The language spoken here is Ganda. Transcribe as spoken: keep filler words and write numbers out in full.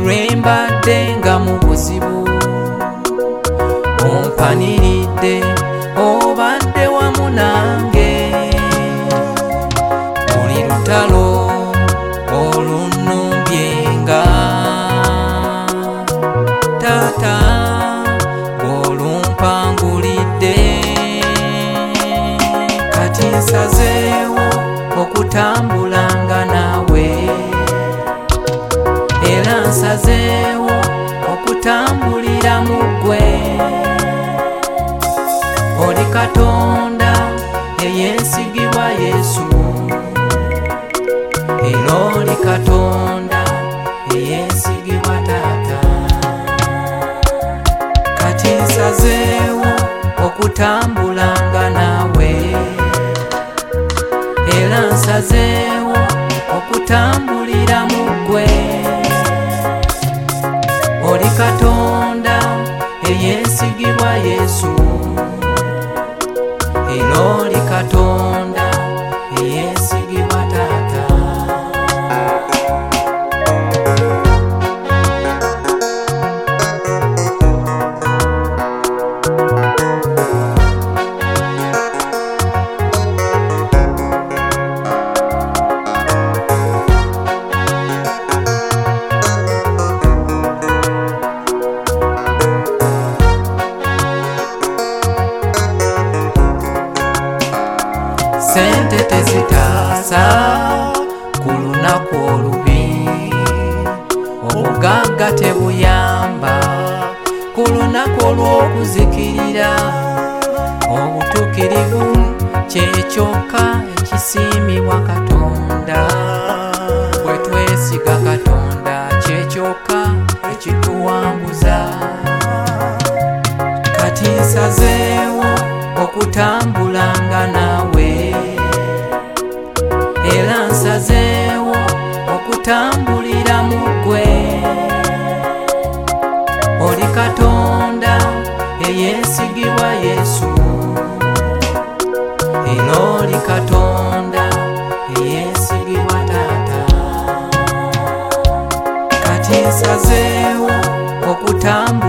lwe mbadde nga mu buzibu ompaniridde obadde wamu nange buli lutalo olunnumbyanga taata olumpangulidde kati nsazeewo okutambulanga naawe era nsazeewo okutambulira mu ggwe oli Katonda eyensigibwa Yesu era oli Katonda eyensigibwa Taata kati nsazeewo okutambulanga naawe era nsazeewo okutambulira mu ggwe oli Katonda eyensigibwa Yesu era oli Katonda eyensigibwa Taata sente tezitaasa ku lunaku olubi obugagga tebuyamba ku lunaku olw'okuzikirira obutuukirivu kyekyokka ekisiimibwa Katonda bwe twesiga Katonda kyekyokka ekituwambuza kati nsazeewo okutambulanga naawe era nsazeewo okutambulira mu ggwe oli Katonda eyensigibwa Yesu era oli Katonda eyensigibwa Taata kati nsazeewo okutambulira